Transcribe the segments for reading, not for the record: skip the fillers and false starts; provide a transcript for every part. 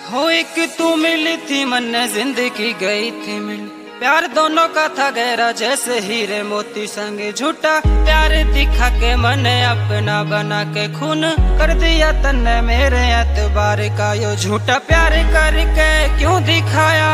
हो एक तू मिली थी मन जिंदगी गई थी मिल। प्यार दोनों का था गहरा जैसे हीरे मोती संग। झूठा प्यार दिखा के मन अपना बना के खून कर दिया तन्ने मेरे एतबार का। यो झूठा प्यार करके क्यों दिखाया,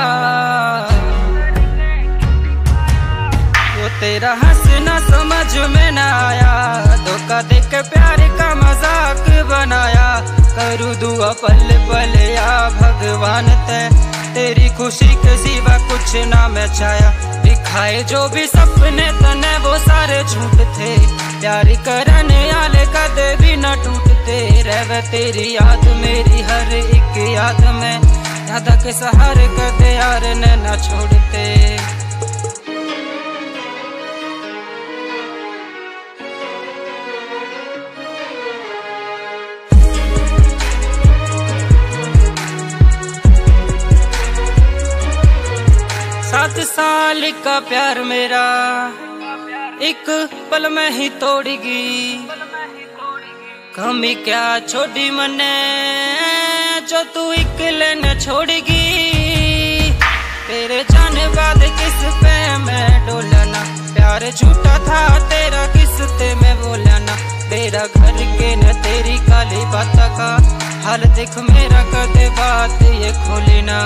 वो तेरा हंसना समझ में न आया। धोखा देख के प्यार का मजाक बनाया। करूँ दुआ पल पल या भगवान तेरी खुशी के सिवा कुछ ना मैं चाया। दिखाए जो भी सपने तने वो सारे झूठ थे। प्यार करने वाले कदे भी न टूटते। रह तेरी याद मेरी हर एक याद में, याद के सहारे कदे यार ने न छोड़ते। सात साल का प्यार मेरा एक पल में ही तोड़गी। कमी क्या छोड़ी मने जो तू इकले न छोड़गी। तेरे जाने बाद किस पे मैं डोलना। प्यार झूठा था तेरा किसते में बोलना। तेरा घर के न तेरी काली बात का हाल देख मेरा कदे बात ये खोली ना।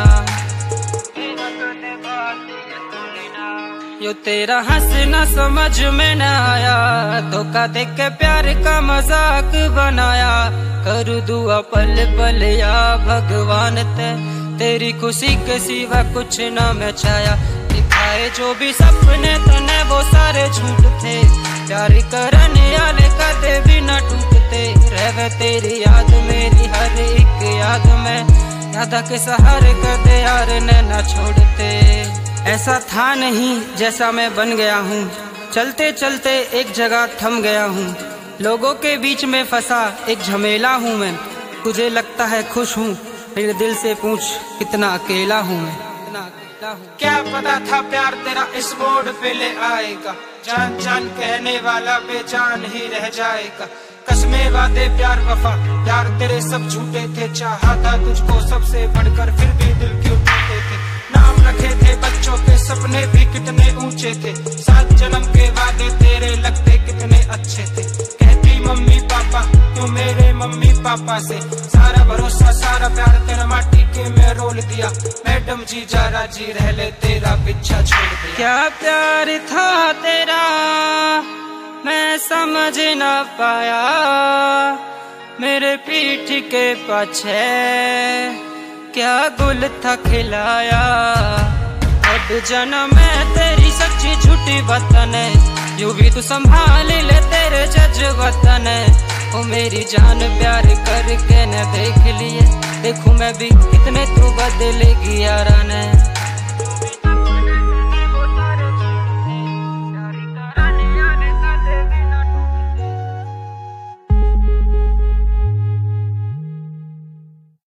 यो तेरा हंसना समझ में न आया। धोखा देख के प्यार का मजाक बनाया। करूँ दुआ पल पल या भगवान तेरी खुशी के सिवा कुछ न मैं चाया। दिखाए जो भी सपने तने वो सारे झूठ थे। प्यार करने वाले कदे भी न टूटते। रह तेरी याद मेरी हर एक याद में, याद के सहारे कदे यार ने न छोड़ते। ऐसा था नहीं जैसा मैं बन गया हूँ। चलते चलते एक जगह थम गया हूँ। लोगों के बीच में फंसा एक झमेला हूँ मैं। तुझे लगता है खुश हूँ, मेरे दिल से पूछ कितना अकेला हूँ मैं। क्या पता था प्यार तेरा इस मोड़ पे ले आएगा। जान जान कहने वाला बेजान ही रह जाएगा। कसमें वादे प्यार वफा प्यार तेरे सब झूठे थे। चाहा था तुझको सबसे बढ़कर फिर भी दिल क्यों टूटे थे। नाम रखे थे बच्चों के सपने भी कितने ऊंचे थे। 7 जन्म के वादे तेरे लगते कितने अच्छे थे। कहती मम्मी पापा तू मेरे मम्मी पापा से। सारा भरोसा सारा प्यार तेरा माटी के में रोल दिया। मैडम जी जरा जी रह ले तेरा पीछा छोड़ दिया। क्या प्यार था तेरा मैं समझ न पाया। मेरे पीठ के पाछे क्या गुल था खिलाया। अब जन्म में तेरी सच्ची झूठी वतन है। यूं भी तू संभाल ले तेरे जज्बातन है। ओ मेरी जान प्यार करके न देख लिए। देखूं मैं भी कितने तू बदलेगी यारा ने।